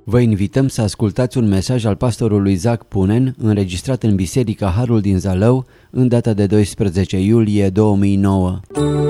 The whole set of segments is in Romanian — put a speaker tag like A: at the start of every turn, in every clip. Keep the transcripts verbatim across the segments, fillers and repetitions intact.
A: Vă invităm să ascultați un mesaj al pastorului Zac Punen, înregistrat în Biserica Harul din Zalău, în data de doisprezece iulie două mii nouă.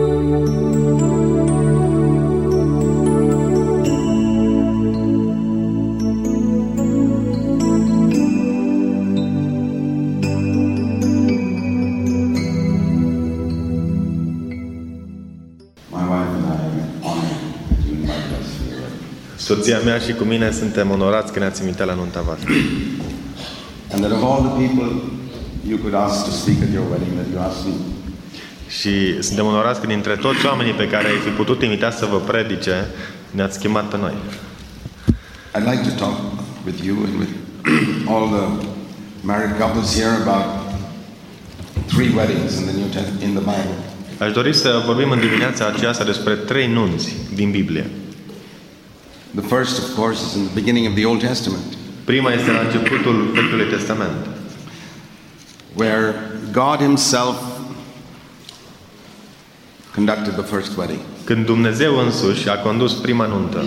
B: Soția mea și cu mine suntem onorați că ne-ați invitat la nunta voastră.
C: And that of all the people you could ask to speak at your wedding, that you asked me.
B: Și suntem onorați că dintre toți oamenii pe care ai fi putut invita să vă predice, ne-ați chemat pe noi.
C: I'd like to talk with you and with all the married couples here about three weddings in the New Testament, in the Bible.
B: Aș dori să vorbim în dimineața aceasta despre trei nunți din Biblie.
C: The first, of course, is in the beginning of the Old Testament.
B: Prima este la începutul Vechiului Testament,
C: where God Himself conducted the first wedding.
B: când Dumnezeu însuși a condus prima nuntă.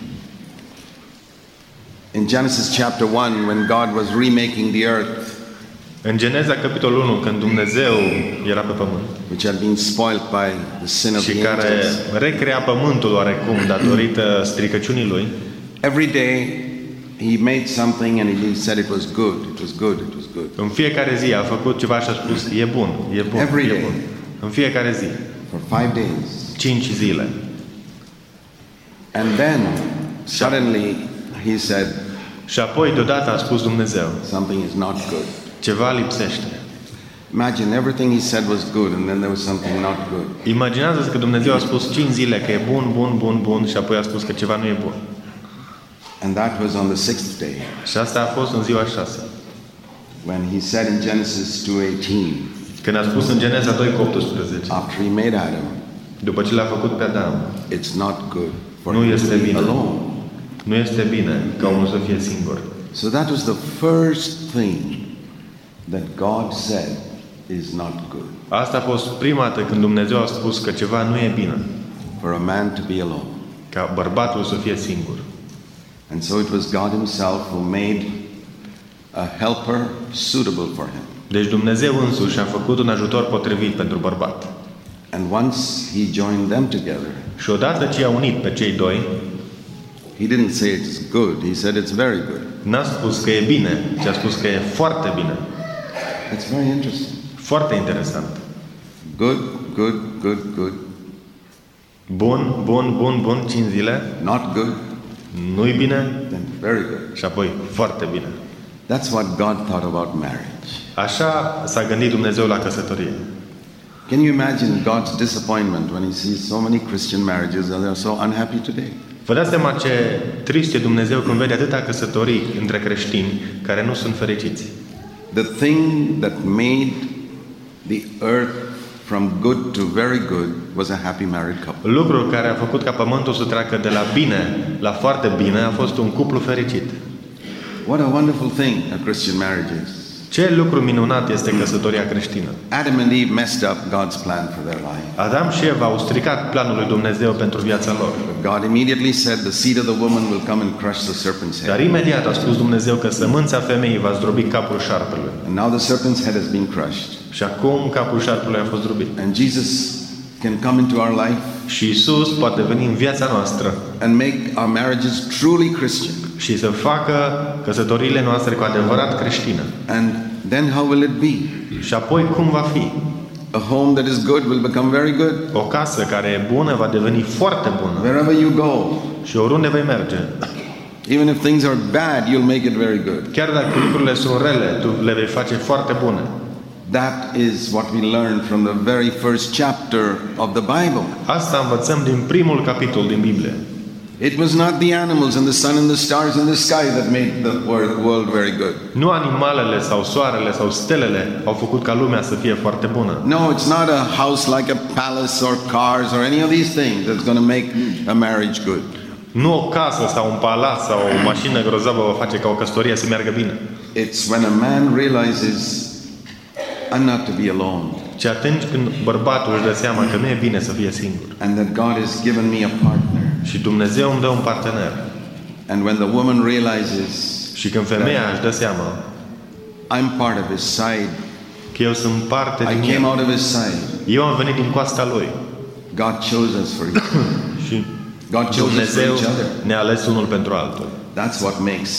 C: In Genesis chapter one, when God was remaking the earth,
B: În Geneza capitolul unu, când Dumnezeu era pe pământ
C: which had been spoiled by the sin of
B: și
C: the
B: care
C: angels,
B: recrea pământul oarecum datorită stricăciunii lui,
C: every day He made something and He said it was good, it was good, it was good.
B: în fiecare zi a făcut ceva și a spus e bun, e bun,
C: Every
B: e
C: day.
B: bun. În fiecare zi,
C: For five days.
B: cinci zile.
C: And then, suddenly, He said,
B: Și apoi deodată a spus Dumnezeu,
C: something is not good.
B: ceva lipsește.
C: Imagine everything He said was good and then there was something not good.
B: Imaginează-ți că Dumnezeu a spus cinci zile că e bun, bun, bun, bun și apoi a spus că ceva nu e bun.
C: And that was on the sixth day,
B: Și asta a fost în ziua șase.
C: when He said in Genesis two eighteen,
B: Când a spus în Geneza doi cu optsprezece,
C: after He made Adam,
B: după ce l-a făcut pe Adam,
C: it's not good for
B: nu
C: him
B: este
C: to be
B: bine.
C: alone.
B: Nu este bine ca omul să fie singur.
C: So that was the first thing that God said is not good,
B: Asta a fost prima dată când Dumnezeu a spus că ceva nu e bine,
C: for a man to be alone.
B: ca bărbatul să fie singur.
C: And so it was God Himself who made a helper suitable for him.
B: Deci Dumnezeu însuși a făcut un ajutor potrivit pentru bărbat.
C: And once He joined them together,
B: Și odată ce i-a unit pe cei doi,
C: He didn't say it's good, He said it's very good.
B: n-a spus că e bine, ci a spus că e foarte bine.
C: It's very interesting.
B: Foarte interesant.
C: Good, good, good, good.
B: Bun, bun, bun, bun, cinci zile.
C: Not good,
B: Nu-i bine
C: then very good.
B: și apoi foarte bine.
C: That's what God thought about marriage.
B: Așa s-a gândit Dumnezeu la căsătorie.
C: Can you imagine God's disappointment when He sees so many Christian marriages and they're so unhappy today?
B: Vă dați seama ce trist e Dumnezeu când vede atâtea căsătorii între creștini care nu sunt fericiți.
C: The thing that made the earth from good to very good was a happy married couple.
B: Lucrul care a făcut ca pământul să treacă de la bine la foarte bine a fost un cuplu fericit.
C: What a wonderful thing a Christian marriage is.
B: Ce lucru minunat este căsătoria creștină.
C: Adam and Eve messed up God's plan for their life.
B: Adam și Eva au stricat planul lui Dumnezeu pentru viața lor.
C: God immediately said the seed of the woman will come and crush the serpent's
B: Dar
C: head.
B: imediat a spus Dumnezeu că sămânța femeii va zdrobi capul șarpelui.
C: And now the serpent's head has been crushed.
B: Și acum capul șarpelui a fost zdrobit.
C: And Jesus can come into our life
B: Și Isus poate veni în viața noastră
C: and make our marriages truly Christian.
B: și să facă căsătoriile noastre cu adevărat creștine.
C: And then how will it be?
B: Și apoi cum va fi?
C: A home that is good will become very good.
B: O casă care e bună va deveni foarte bună.
C: Wherever you go,
B: Și oriunde vei merge,
C: even if things are bad, you'll make it very good.
B: chiar dacă lucrurile sunt rele, tu le vei face foarte bune.
C: That is what we learn from the very first chapter of the Bible.
B: Asta învățăm din primul capitol din Biblie.
C: It was not the animals and the sun and the stars and the sky that made the wor- world very good.
B: Nu animalele sau soarele sau stelele au făcut ca lumea să fie foarte bună.
C: No, it's not a house like a palace or cars or any of these things that's going to make a marriage good.
B: Nu o casă sau un palat sau o mașină grozavă va face ca o căsătorie să meargă bine.
C: It's when a man realizes I'm not to be alone.
B: Ci atunci când bărbatul își dă seama că nu e bine să fie singur.
C: And that God has given me a partner.
B: Și Dumnezeu îmi dă un partener.
C: And when the woman realizes
B: Și când femeia își dă seama
C: I'm part of his side,
B: că eu sunt parte
C: I
B: din
C: came
B: el,
C: out of his side,
B: eu am venit din coasta lui
C: God chose us for each other.
B: și
C: God chose us for
B: Dumnezeu
C: each other.
B: ne-a ales unul pentru altul.
C: That's what makes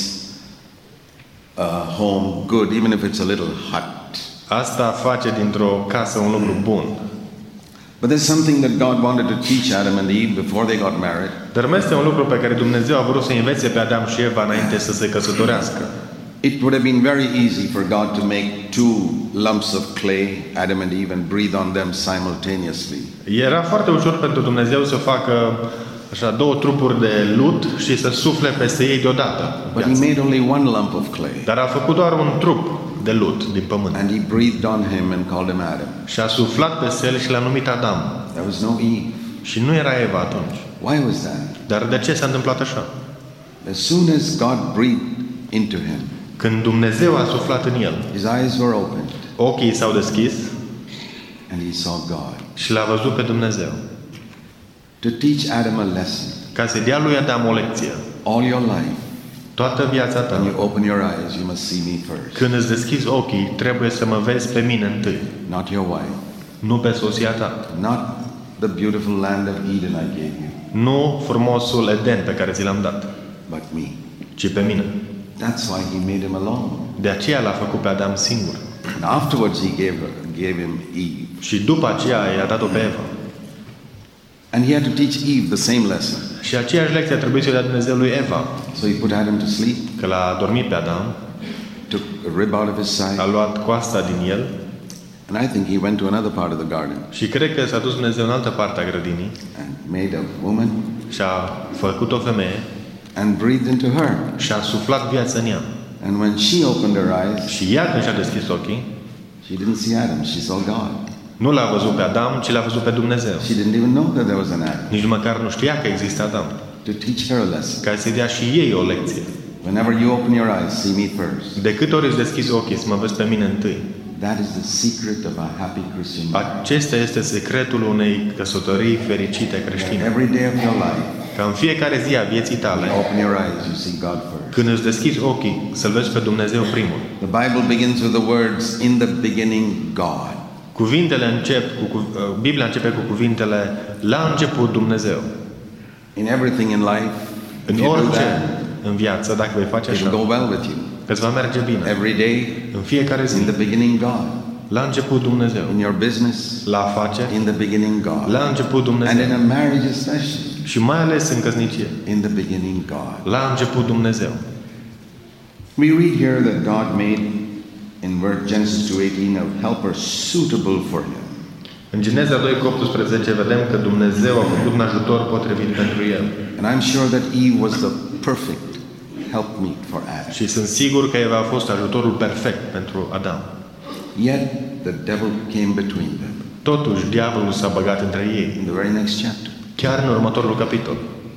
C: a home good, even if it's a little hot.
B: Asta face dintr-o casă un lucru bun.
C: But there's something that God wanted to teach Adam and Eve before they got married.
B: Dar mai este un lucru pe care Dumnezeu a vrut să învețe pe Adam și Eva înainte să se căsătorească.
C: It would have been very easy for God to make two lumps of clay, Adam and Eve, and breathe on them simultaneously.
B: Era foarte ușor pentru Dumnezeu să facă așa două trupuri de lut și să sufle peste ei deodată.
C: But he made only one lump of clay.
B: Dar a făcut doar un trup de lut din pământ.
C: And he breathed on him and called him Adam.
B: Și a suflat peste el și l-a numit Adam.
C: There was no Eve.
B: Și nu era Eva atunci.
C: Why was that?
B: Dar de ce s-a întâmplat așa?
C: As soon as God breathed into him,
B: Când Dumnezeu a suflat în el,
C: his eyes were opened
B: ochii s-au deschis
C: and he saw God.
B: și l-a văzut pe Dumnezeu.
C: To teach Adam a lesson.
B: Ca să dea lui Adam o lecție.
C: All your life,
B: Toată viața ta,
C: when you open your eyes, you must see me first.
B: când îți deschizi ochii, trebuie să mă vezi pe mine întâi.
C: Not your wife.
B: Nu pe soția ta.
C: Not the beautiful land of Eden I gave you,
B: Nu frumosul Eden pe care ți l-am dat,
C: but me.
B: ci pe mine.
C: That's why he made him alone.
B: De aceea l-a făcut pe Adam singur.
C: And afterwards he gave, her, gave him Eve.
B: Și după aceea i-a dat-o pe Eva.
C: And he had to teach Eve the same lesson.
B: Și aceeași lecție a trebuit să-i dea Dumnezeu lui Eva.
C: So he put Adam to sleep,
B: Că l-a adormit pe Adam,
C: took a rib out of his
B: a
C: side,
B: luat coasta din el
C: and I think he went to another part of the garden
B: și cred că s-a dus Dumnezeu în altă parte a grădinii
C: and made a woman
B: și a făcut o femeie
C: and breathed into her.
B: și a suflat viața în ea.
C: And when she opened her eyes,
B: Și ea când și-a deschis ochii,
C: she didn't see Adam, she saw God.
B: nu l-a văzut pe Adam, ci l-a văzut pe Dumnezeu.
C: She didn't even know that there was an Adam.
B: Nici măcar nu știa că există Adam.
C: To teach her a lesson.
B: Ca să-i dea și ei o lecție.
C: Whenever you open your eyes, see me first.
B: De câte ori îți deschizi ochii să mă vezi pe mine întâi.
C: That is the secret of a happy Christian life.
B: Acesta este secretul unei căsătorii fericite
C: That
B: creștine.
C: every day of your life,
B: Ca în fiecare zi a vieții tale,
C: when you open your eyes, you see God first.
B: când îți deschizi ochii, să-L vezi pe Dumnezeu primul.
C: The Bible begins with the words, in the beginning, God.
B: Cuvintele încep cu, cu Biblia începe cu cuvintele la început Dumnezeu.
C: In everything in life,
B: În
C: if you do
B: orice
C: that,
B: în viață, dacă vei face
C: it will go
B: așa,
C: well with you.
B: îți va merge bine.
C: Every day,
B: În fiecare zi,
C: in the beginning, God.
B: la început Dumnezeu.
C: In your business,
B: La afaceri,
C: in the beginning, God.
B: la început
C: And in
B: Dumnezeu.
C: a marriage especially,
B: Și mai ales în căsnicie,
C: in the beginning, God.
B: la început Dumnezeu.
C: We read here that God made, in verse Genesis two eighteen, a helper suitable for him.
B: În Geneza doi cu optsprezece vedem că Dumnezeu a făcut un ajutor potrivit pentru el.
C: And I'm sure that Eve was the perfect helpmeet for Adam.
B: Și sunt sigur că Eva a fost ajutorul perfect pentru Adam.
C: Yet the devil came between them.
B: Totuși, diavolul s-a băgat între ei.
C: In the very next chapter.
B: Chiar în următorul capitol.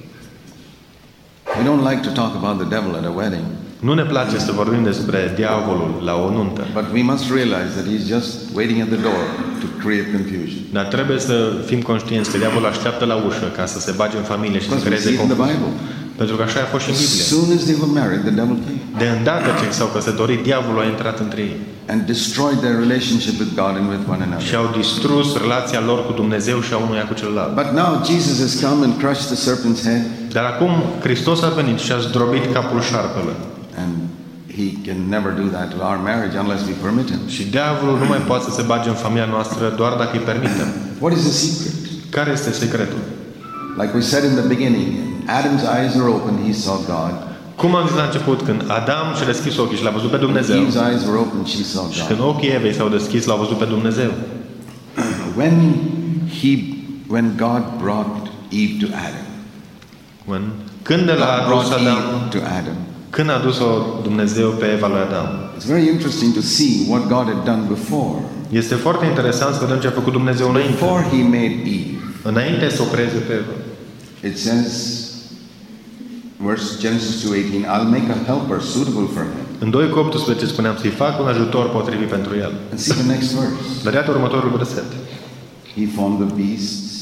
C: We don't like to talk about the devil at a wedding,
B: Nu ne place să vorbim despre diavolul la o nuntă.
C: but we must realize that he's just waiting at the door to create confusion.
B: Dar trebuie să fim conștienți că diavolul așteaptă la ușă ca să se bage în familie și să
C: Because we
B: creeze
C: see it in the
B: confuzie.
C: Bible.
B: Pentru că așa a fost și în
C: As
B: Biblie.
C: soon as they were married, the devil came
B: De îndată ce s-au căsătorit, diavolul a intrat între ei
C: and destroyed their relationship with God and with one
B: și
C: another.
B: au distrus relația lor cu Dumnezeu și a unuia cu celălalt.
C: But now Jesus has come and crushed the serpent's head,
B: Dar acum Hristos a venit și a zdrobit capul șarpelui.
C: and he can never do that to our marriage unless we permit him.
B: Și diavolul nu mai poate să se bage în familia noastră doar dacă îi permitem.
C: What is the secret?
B: Care este secretul?
C: Like we said in the beginning, Adam's eyes were open, he saw God.
B: Cum am zis la început, când Adam și-a deschis ochii și l-a văzut pe Dumnezeu,
C: Eve's eyes were open, she saw
B: și
C: God.
B: când ochii Evei s-au deschis, l-au văzut pe Dumnezeu.
C: When he, when God brought Eve to Adam,
B: When, când l-a
C: God
B: adus
C: brought
B: Adam,
C: Eve to Adam.
B: când a adus-o Dumnezeu pe Eva lui Adam.
C: It's very interesting to see what God had done before.
B: Este foarte interesant să vedem ce a făcut Dumnezeu înainte.
C: Before he made Eve,
B: Înainte să o creeze pe Eva.
C: it says, verse Genesis two eighteen, I'll make a helper suitable for him.
B: În doi cu optsprezece spuneam să-i fac un ajutor potrivit pentru el.
C: And see the next verse.
B: Dar iată următorul verset.
C: He formed the beasts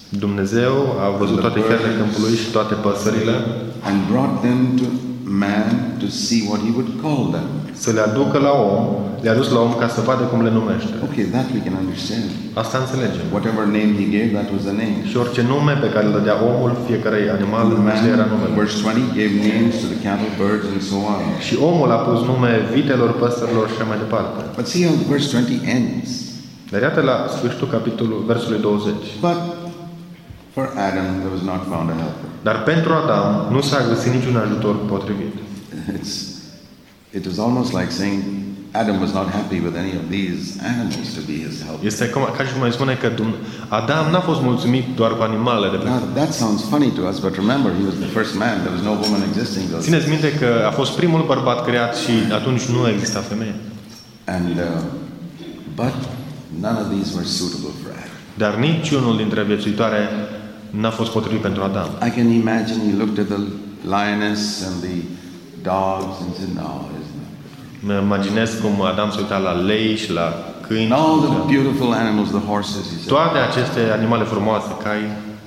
B: Dumnezeu a văzut toate fiarele câmpului și toate păsările
C: and brought them to man to see what he would call them.
B: să le aducă la om, le-a dus la om ca să vadă cum le numește.
C: Okay, that we can understand.
B: Asta înțelegem.
C: Whatever name he gave, that was the name.
B: Și orice nume pe care îl dădea omul, fiecare animal, acesta era numele.
C: Verse twenty gave names to the cattle, birds, and so on.
B: Și omul a pus nume vitelor, păsărilor și așa mai departe.
C: But see how verse twenty ends.
B: Dar iată la sfârșitul capitolului, versului douăzeci.
C: But for Adam there was not found a helper.
B: Dar pentru Adam nu s-a găsit niciun ajutor potrivit.
C: It's, it was almost like saying Adam was not happy with any of these animals to be his helper.
B: Este ca, ca și cum mai spune că Adam n-a fost mulțumit doar cu animalele. De
C: Now, that sounds funny to us, but remember, he was the first man. There was no woman existing.
B: Țineți minte că a fost primul bărbat creat și atunci nu exista femeie.
C: And uh, but none of these were suitable for Adam.
B: Dar niciunul dintre viețuitoare n-a fost potrivit pentru Adam.
C: I can imagine he looked at the lioness and the dogs and said, "No, it's not."
B: Mă imaginez cum Adam se uita la lei și la câini.
C: And all the beautiful animals, the horses, he said.
B: Toate aceste animale frumoase, cai.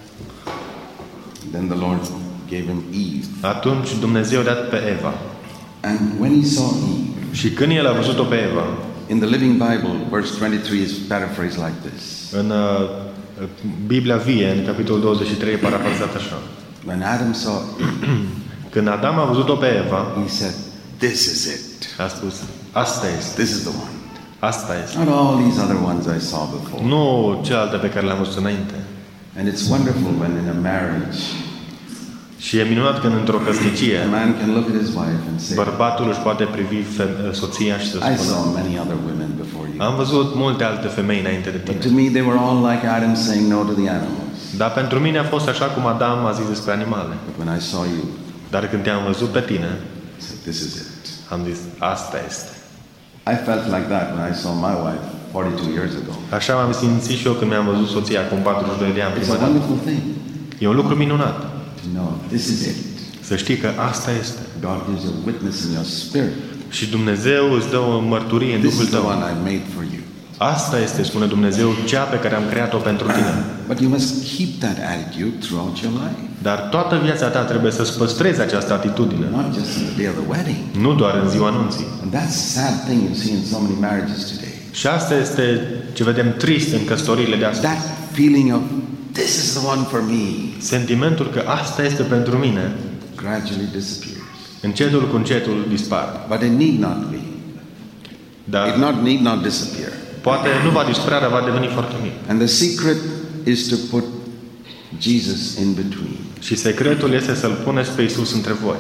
C: Then the Lord gave him Eve.
B: Atunci Dumnezeu a dat pe Eva.
C: And when he saw Eve,
B: și când el a văzut-o pe Eva,
C: in the Living Bible, verse twenty-three is paraphrased like this.
B: În uh, Biblia vie, în capitolul douăzeci și trei, e parafrazat așa.
C: When Adam saw Eve,
B: când Adam a văzut-o pe Eva,
C: he said, "This is it."
B: A spus, asta este.
C: This is the one.
B: Asta este.
C: Not all these other ones I saw before.
B: Nu cealaltă pe care le-am văzut înainte.
C: And it's wonderful when in a marriage,
B: și e minunat când într-o căsnicie
C: a man can look at his wife and say,
B: bărbatul își poate privi soția și să
C: I
B: spună,
C: saw many other women before you.
B: am văzut multe alte femei înainte de
C: But
B: tine.
C: to me they were all like Adam saying no to the animals.
B: Dar pentru mine a fost așa cum Adam a zis despre animale.
C: But when I saw you,
B: Dar când te-am văzut pe tine,
C: I said, this is it.
B: am zis, asta este.
C: I felt like that when I saw my wife forty-two years ago.
B: Așa m-am simțit și eu când mi-am văzut soția acum patruzeci și doi de ani.
C: It's a wonderful thing.
B: E un lucru minunat.
C: To know this is it.
B: Să știi că asta este.
C: God gives a witness in your spirit.
B: Și Dumnezeu îți dă o mărturie în
C: This
B: Duhul
C: is the
B: tău.
C: one I made for you.
B: Asta este, spune Dumnezeu, cea pe care am creat-o pentru tine.
C: But you must keep that attitude throughout your life.
B: Dar toată viața ta trebuie să-ți păstrezi această atitudine.
C: Not just on the day of the wedding.
B: Nu doar în ziua anunții.
C: And that's a sad thing you see in so many marriages today.
B: Și asta este ce vedem trist în căsătoriile de astăzi.
C: That feeling of this is the one for me
B: Sentimentul că asta este pentru mine
C: gradually disappears.
B: încetul cu încetul dispare.
C: But it need not be.
B: Dar
C: It not need not disappear.
B: poate nu va dispărea, dar va deveni foarte mic.
C: And the secret is to put Jesus in between.
B: Și secretul este să-L puneți pe Iisus între voi.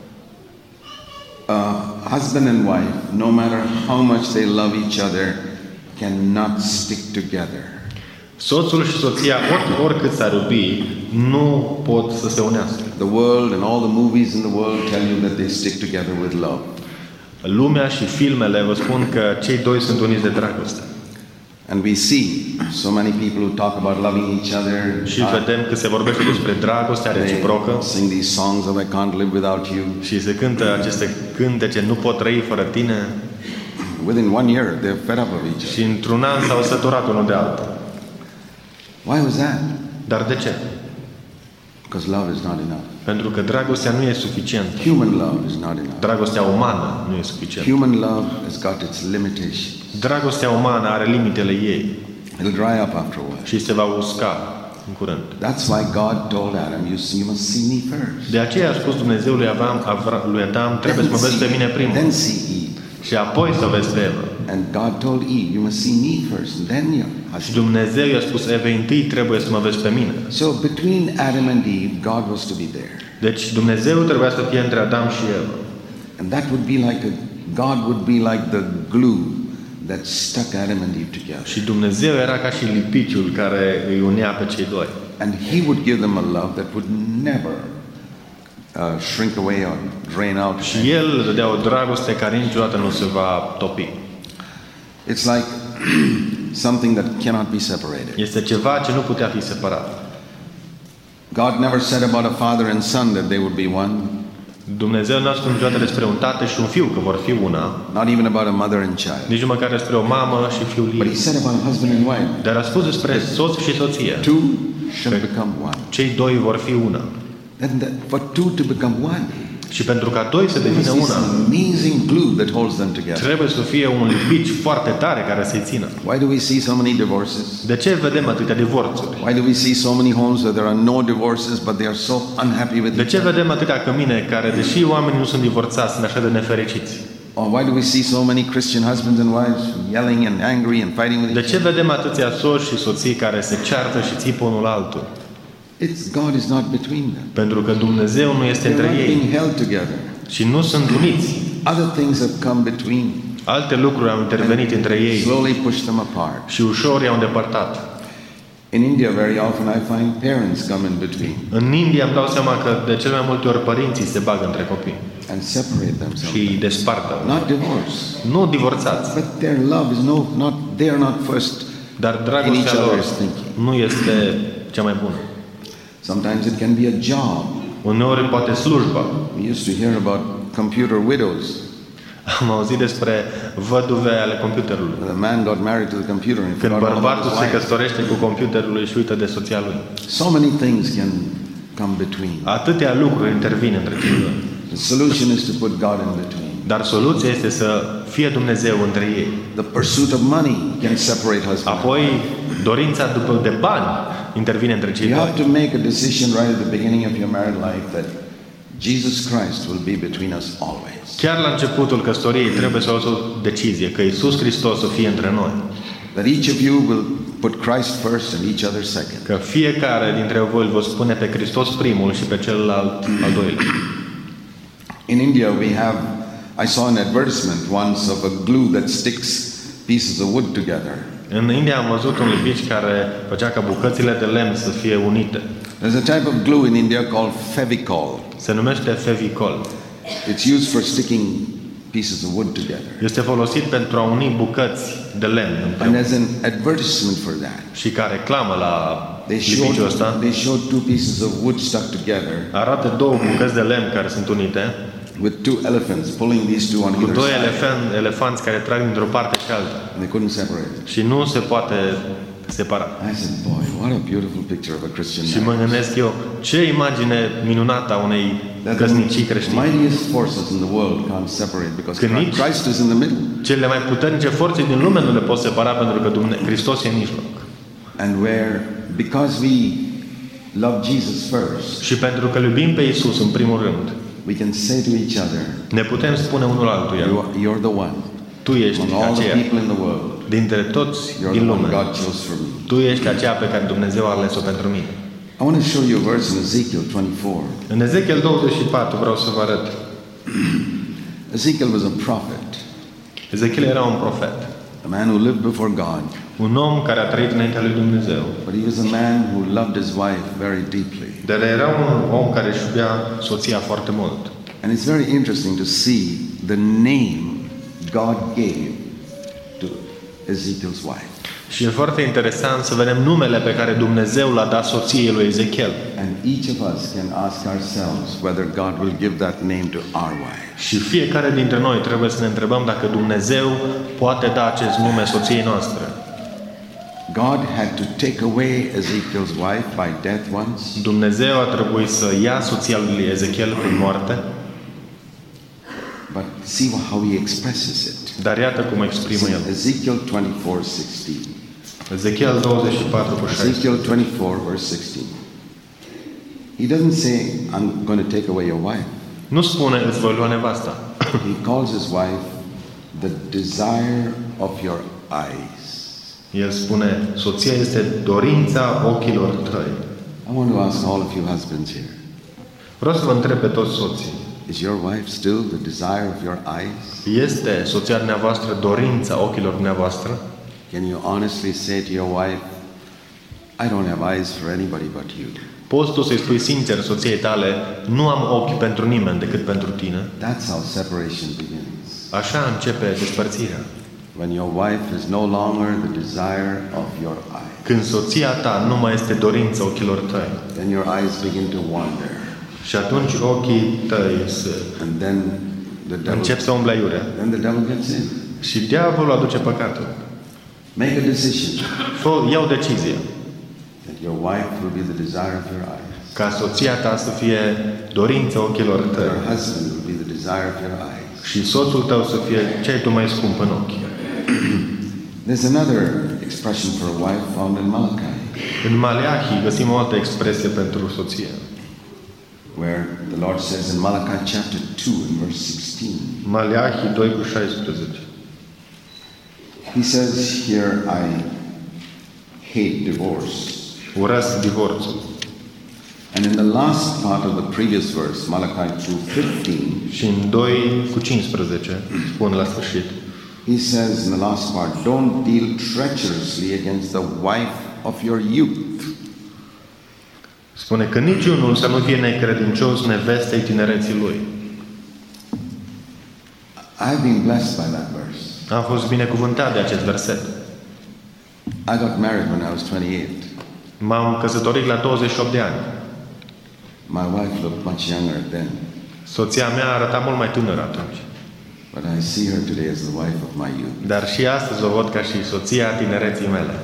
C: Uh, husband and wife, no matter how much they love each other, cannot stick together.
B: Soțul și soția, or, oricât s-ar iubi, nu pot să se unească.
C: The world and all the movies in the world tell you that they stick together with love.
B: Lumea și filmele vă spun că cei doi sunt uniți de dragoste.
C: And we see so many people who talk about loving each other.
B: Și vedem că se vorbește despre dragostea reciprocă.
C: They sing these songs of I can't live without you.
B: Și se cântă aceste cântece, nu pot trăi fără tine.
C: Within one year, they're fed up of each other.
B: Și într-un an s-au săturat unul de altul.
C: Why was that?
B: Dar de ce?
C: Because love is not enough.
B: Pentru că dragostea nu e suficientă.
C: Human love is not enough.
B: Dragostea umană nu e suficientă.
C: Human love has got its limitations.
B: Dragostea umană are limitele ei.
C: It'll dry up after a while.
B: Și se va usca în curând.
C: That's why God told Adam, you, you must see me first.
B: De aceea a spus Dumnezeu lui Adam, lui Adam trebuie să mă vezi pe mine primul.
C: Then see Eve.
B: Și apoi să vezi pe Eva.
C: And God told Eve, you must see me first, and then you.
B: Și Dumnezeu i-a spus Evei, întâi trebuie să mă vezi pe mine.
C: So between Adam and Eve, God was to be there.
B: Deci Dumnezeu trebuia să fie între Adam și Eva.
C: And that would be like a, God would be like the glue that stuck Adam and Eve together.
B: Și Dumnezeu era ca și lipiciul care îi unea pe cei doi.
C: And He would give them a love that would never uh, shrink away or drain out.
B: Și El dădea o dragoste care niciodată nu se va topi.
C: It's like something that cannot be separated.
B: Este ceva ce nu putea fi separat.
C: God never said about a father and son that they would be one.
B: Dumnezeu nu a spus niciodată despre un tată și un fiu că vor fi una.
C: Not even about a mother and child.
B: Nici măcar despre o mamă și fiul
C: But
B: ei.
C: He said about husband and wife.
B: Dar a spus despre soț și soție.
C: Two shall become one.
B: Cei doi vor fi una.
C: Then the, for two to become one,
B: Și pentru ca doi să devină
C: there is
B: una,
C: an amazing glue that holds them together.
B: trebuie să fie un lipici foarte tare care să-i țină.
C: Why do we see so many divorces?
B: De ce vedem atâtea divorțuri?
C: Why do we see so many homes where there are no divorces but they are so unhappy with
B: De
C: each
B: ce
C: other?
B: vedem atâtea cămine care, deși oamenii nu sunt divorțați, sunt așa de nefericiți?
C: Or why do we see so many Christian husbands and wives yelling and angry and fighting with
B: De
C: each
B: ce
C: other?
B: vedem atâția soți și soții care se ceartă și țipă unul altul?
C: It's God is not between them.
B: Pentru că Dumnezeu nu este
C: They're
B: între
C: not
B: ei
C: being held together.
B: și nu sunt uniți.
C: Other things have come between
B: Alte lucruri au intervenit între
C: and
B: ei
C: slowly pushed them apart.
B: și ușor i-au îndepărtat.
C: In India, very often I find parents come in between
B: În India îmi dau seama că de cele mai multe ori părinții se bagă între copii
C: and separate them
B: și îi
C: sometimes.
B: despartă.
C: Not divorce,
B: Nu divorțați,
C: but their love is no, not they are not first
B: dar
C: in each
B: dragostea lor
C: other's thinking.
B: nu este cea mai bună.
C: Sometimes it can be a job.
B: Uneori poate slujba.
C: We used to hear about computer widows.
B: Am auzit despre văduve ale computerului.
C: The man got married to the computer and he
B: Când
C: forgot all about
B: bărbatul
C: his
B: se
C: wife.
B: căsătorește cu computerul și uită de soția lui.
C: So many things can come between.
B: Atâtea lucruri intervin între cei doi.
C: The solution is to put God in between.
B: Dar soluția este să fie Dumnezeu între ei.
C: The pursuit of money can separate husband and
B: Apoi,
C: wife.
B: dorința după de bani intervine între cei
C: You
B: doi.
C: have to make a decision right at the beginning of your married life that Jesus Christ will be between us always.
B: Chiar la începutul căsătoriei trebuie să luați o decizie că Iisus Hristos să fie între noi.
C: That each of you will put Christ first and each other second.
B: Că fiecare dintre voi îl vă spune pe Hristos primul și pe celălalt al doilea.
C: In India we have, I saw an advertisement once of a glue that sticks pieces of wood together.
B: În India am văzut un lipici care făcea ca bucățile de lemn să fie unite.
C: There's a type of glue in India called Fevicol.
B: Se numește Fevicol.
C: It's used for sticking pieces of wood together.
B: Este folosit pentru a uni bucăți de lemn
C: And
B: împreună.
C: there's an advertisement for that.
B: Și ca reclamă la
C: They
B: lipiciul
C: showed,
B: ăsta
C: they showed two pieces of wood stuck together
B: arată două bucăți de lemn care sunt unite
C: with two elephants pulling these two on
B: cu
C: either
B: doi
C: side.
B: elefan, elefanți care trag dintr-o parte și alta.
C: And they couldn't separate it.
B: Și nu se poate separa.
C: I said, boy, what a beautiful picture of a Christian
B: Și mă
C: marriage.
B: gândesc eu, ce imagine minunată a unei
C: That
B: căsnicii
C: the
B: creștine.
C: mightiest forces in the world can't separate because
B: Că nici-
C: Christ is in the middle.
B: Cele mai puternice forțe din lume nu le pot separa pentru că Dumne- Hristos e în mijloc.
C: And where, because we love Jesus first,
B: Și pentru că îl iubim pe Iisus în primul rând,
C: we can say to each other,
B: ne putem spune unul altuia,
C: you are, you're the one.
B: tu ești
C: Among all the
B: aceea,
C: people in the world,
B: dintre toți
C: you're
B: din
C: the one
B: lume,
C: God chose for me.
B: tu ești aceea pe care Dumnezeu a ales-o pentru mine.
C: I want to show you a verse in Ezekiel twenty-four.
B: În Ezechiel douăzeci și patru vreau să vă arăt.
C: Ezekiel was a prophet,
B: Ezechiel era un profet,
C: a man who lived before God,
B: un om care a trăit înaintea lui Dumnezeu,
C: but he was a man who loved his wife very deeply.
B: dar era un om care își iubea soția foarte mult.
C: And it's very interesting to see the name God gave to Ezekiel's wife.
B: Și e foarte interesant să vedem numele pe care Dumnezeu l-a dat soției lui Ezechiel.
C: And each of us can ask ourselves whether God will give that name to our wife.
B: Și fiecare dintre noi trebuie să ne întrebăm dacă Dumnezeu poate da acest nume soției noastre.
C: God had to take away Ezekiel's wife by death once,
B: Dumnezeu a trebuit să ia soția lui Ezechiel prin moarte,
C: but see how he expresses it.
B: dar iată cum
C: It's
B: exprimă el.
C: in Ezekiel twenty-four sixteen.
B: Ezechiel douăzeci și patru cu șaisprezece.
C: Ezekiel twenty-four verse sixteen. He doesn't say, I'm going to take away your wife.
B: Nu spune îți voi lua nevasta.
C: He calls his wife the desire of your eyes.
B: El spune, soția este dorința ochilor tăi.
C: I want to ask all of you husbands here,
B: Vreau să vă întreb pe toți soții.
C: is your wife still the desire of your eyes?
B: Este soția dumneavoastră dorința ochilor dumneavoastră?
C: Can you honestly say to your wife, I don't have eyes for anybody but you?
B: Poți tu să-i spui sincer soției tale, nu am ochi pentru nimeni decât pentru tine?
C: That's how separation begins.
B: Așa începe despărțirea.
C: When your wife is no longer the desire of your eyes,
B: Când soția ta nu mai este dorința ochilor tăi.
C: then your eyes begin to wander.
B: Și atunci ochii tăi se
C: And then the devil,
B: încep să umble aiurea.
C: then the devil gets in.
B: Și diavolul aduce păcatul.
C: Make a decision.
B: Fă, iau decizie.
C: That your wife will be the desire of your eyes.
B: Ca soția ta să fie dorința ochilor
C: That
B: tăi.
C: your husband will be the desire of your eyes.
B: Și soțul tău să fie ce ai tu mai scump în ochi.
C: There's another expression for a wife found in Malachi,
B: În Maleahi găsim o altă expresie pentru soție.
C: where the Lord says in Malachi chapter two and verse sixteen,
B: Maleahi doi cu șaisprezece.
C: He says here, I hate divorce.
B: Urăsc divorțul.
C: And in the last part of the previous verse, Malachi two fifteen,
B: Și în doi cu cincisprezece spun la sfârșit.
C: he says in the last part, don't deal treacherously against the wife of your youth.
B: Spune că niciunul să nu fie necredincios nevestei tinereții lui.
C: I've been blessed by that verse.
B: Am fost binecuvântat de acest verset.
C: I got married when I was twenty-eight.
B: M-am căsătorit la douăzeci și opt de ani.
C: My wife looked much younger then,
B: Soția mea arăta mult mai tânără atunci.
C: but I see her today as the wife of my youth.
B: Dar și astăzi o văd ca și soția tinereții mele.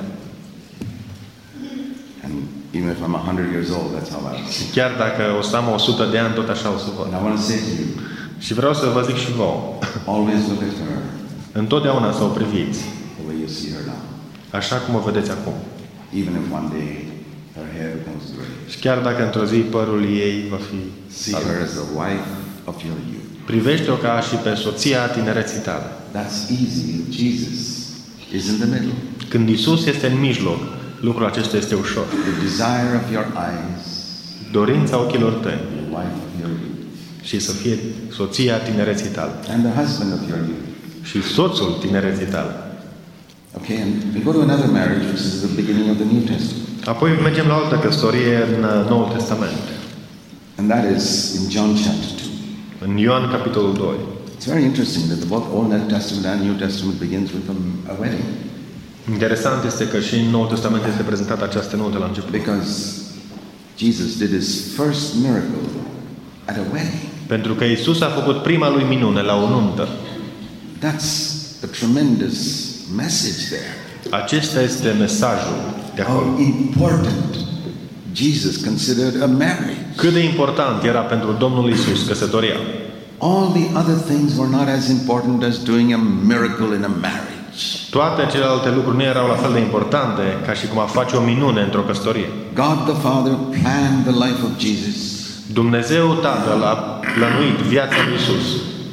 C: And even if I'm one hundred years old, that's how I see her.
B: Chiar dacă o să am o sută de ani, tot așa o să văd.
C: And I want to say to you,
B: Și vreau să vă zic și vouă.
C: always look at her
B: Întotdeauna să o priviți,
C: the way you see her now.
B: așa cum o vedeți acum.
C: Even if one day her hair becomes gray.
B: Și chiar dacă într-o zi părul ei va fi
C: See her as the wife of your youth.
B: privește-o ca și pe soția tinereții tale.
C: That's easy if Jesus is in the middle.
B: Când Isus este în mijloc, lucrul acesta este ușor.
C: The desire of your eyes,
B: Dorința ochilor tăi
C: the wife of your youth.
B: și să fie soția tinereții tale
C: And the husband of your youth.
B: și soțul tinereții tale.
C: Okay, and we go to another marriage, which is the beginning of the New Testament.
B: Apoi mergem la o altă căsătorie în uh, Noul Testament,
C: And that is in John chapter two.
B: în Ioan capitolul doi.
C: It's very interesting that both Old Testament and New Testament begins with a, a wedding.
B: Interesant este că și în Noul Testament este prezentată această nuntă la început.
C: Because Jesus did his first miracle at a wedding.
B: Pentru că Isus a făcut prima lui minune la o nuntă.
C: That's a tremendous message there.
B: Acesta este mesajul de acolo.
C: How important Jesus considered a marriage.
B: Cât de important era pentru Domnul Isus căsătoria.
C: All the other things were not as important as doing a miracle in a marriage.
B: Toate celelalte lucruri nu erau la fel de importante ca și cum a face o minune într-o căsătorie.
C: God the Father planned the life of Jesus.
B: Dumnezeu Tatăl a plănuit viața lui Isus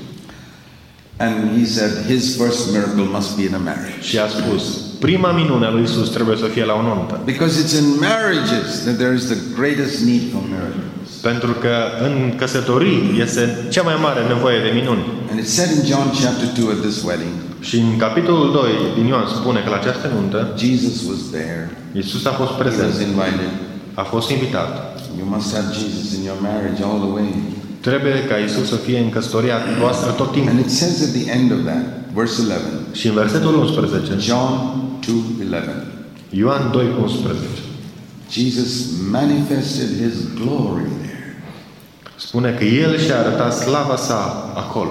C: And he said his first miracle must be in a marriage.
B: și a spus, prima minune a lui Isus trebuie să fie la o nuntă.
C: Because it's in marriages that there is the greatest need for miracles.
B: Pentru că în căsătorii este cea mai mare nevoie de minuni.
C: And it said in John chapter two at this wedding,
B: Și în capitolul doi din Ioan spune că la această nuntă
C: Jesus was there.
B: Isus a fost
C: He was
B: prezent,
C: invited.
B: a fost invitat.
C: You must have Jesus in your marriage all the way.
B: Trebuie ca Isus să fie în căsătoria voastră tot timpul.
C: And it says at the end of that, verse eleven,
B: Și în versetul unsprezece,
C: John two eleven,
B: Ioan doi cu unsprezece,
C: Jesus manifested his glory there.
B: spune că El și-a arătat slava sa acolo.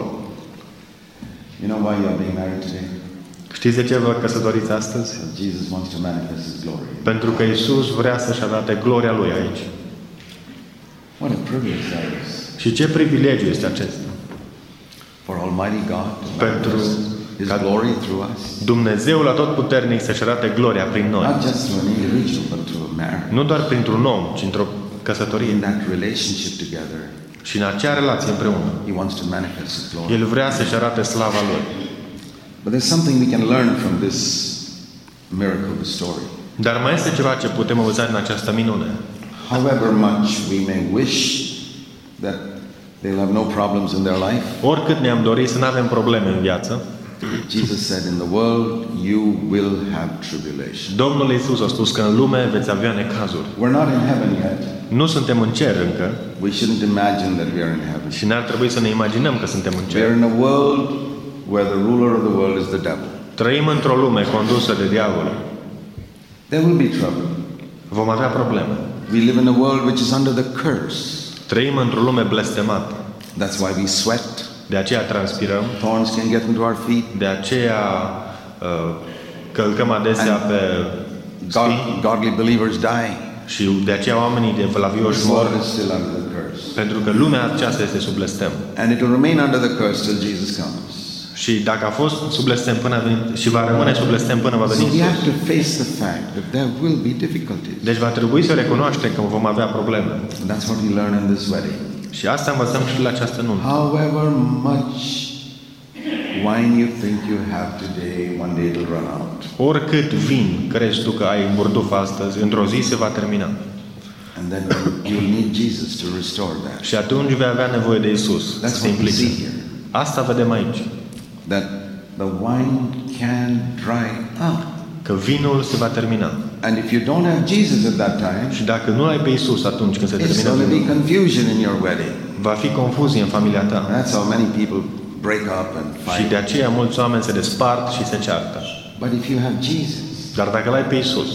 C: You know why you are being married today?
B: Știți de ce vă căsătoriți astăzi?
C: Because Jesus wants to manifest his glory.
B: Pentru că Isus vrea să-și arate gloria Lui aici.
C: What a privilege that is.
B: Și ce privilegiu este acesta?
C: For Almighty God to
B: Pentru
C: manifest his
B: ca
C: glory through us.
B: Dumnezeul Atotputernic să-și arate gloria prin noi.
C: Not just through an individual, but through a marriage.
B: Nu doar printr-un om, ci într-o
C: In
B: căsătorie.
C: that relationship together,
B: Și în acea relație împreună.
C: he wants to manifest his glory.
B: El vrea să-și arate slava Lui.
C: But there's something we can learn from this miracle, the story.
B: Dar mai este ceva ce putem învăța din această minune.
C: However much we may wish that they'll have no problems in their life,
B: Oricât ne-am dorit să nu avem probleme în viață,
C: Jesus said, in the world you will have tribulation.
B: Domnul Iisus a spus că în lume veți avea necazuri.
C: We're not in heaven yet.
B: Nu suntem în cer încă
C: We shouldn't imagine that we are in heaven.
B: și n-ar trebui să ne imaginăm că suntem în
C: We
B: cer.
C: are in a world where the ruler of the world is the devil.
B: Trăim într-o lume condusă de diavol.
C: There will be trouble.
B: Vom avea probleme.
C: We live in a world which is under the curse.
B: Trăim într-o lume blestemată.
C: That's why we sweat.
B: De aceea transpirăm,
C: Thorns can get into our feet.
B: de aceea uh, călcăm adesea pe
C: God,
B: spini
C: godly believers die.
B: Și de aceea oamenii de vlavioși
C: This
B: mor,
C: world is still under the curse.
B: pentru că lumea aceasta este sub blestem.
C: And it will remain under the curse till Jesus comes.
B: Și dacă a fost sub blestem până a venit, și va rămâne sub blestem până va veni
C: So we have
B: Iisus.
C: to face the fact that there will be difficulties.
B: Deci va trebui să recunoaștem că vom avea probleme.
C: And that's what we learn in this wedding.
B: Și asta învățăm și la această nuntă.
C: However much wine you think you have today, one day it will run out.
B: Oricât vin crezi tu că ai în burduf astăzi, într-o zi se va termina.
C: And then you'll need Jesus to restore that.
B: Și atunci vei avea nevoie de Isus să
C: That's
B: se
C: what we
B: implice.
C: see here.
B: Asta vedem aici.
C: That the wine can dry up.
B: Că vinul se va termina.
C: And if you don't have Jesus at that time,
B: Și dacă nu ai pe Isus atunci când se
C: it's
B: termină
C: going to be
B: vinul,
C: confusion in your wedding.
B: va fi confuzie în familia ta.
C: That's how many people break up and
B: Și de
C: fight.
B: aceea mulți oameni se despart și se ceartă.
C: But if you have Jesus,
B: Dar dacă l-ai pe Isus,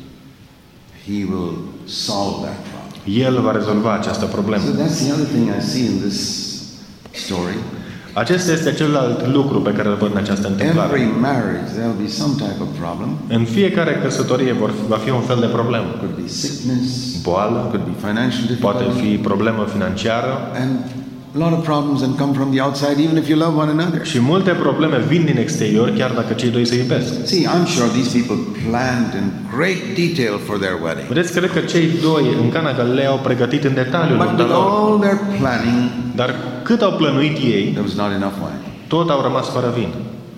C: He will solve that problem.
B: El va rezolva această problemă.
C: So that's the other thing I see in this story.
B: Acesta este celălalt lucru pe care îl văd în această întâmplare.
C: Every marriage, there will be some type of problem.
B: În fiecare căsătorie vor fi, va fi un fel de problemă.
C: Could be sickness,
B: Boală,
C: could be financial
B: poate
C: difficulty,
B: fi problemă financiară
C: and a lot of problems and come from the outside, even if you love one another.
B: și multe probleme vin din exterior, chiar dacă cei doi se iubesc.
C: See, I'm sure these people planned in great detail for their wedding.
B: Vedeți, cred că cei doi în Cana Galilei au pregătit în detaliu
C: But
B: nunta
C: with
B: lor.
C: all their planning,
B: Dar cât au plănuit ei,
C: there was not enough wine.
B: tot au rămas fără vin.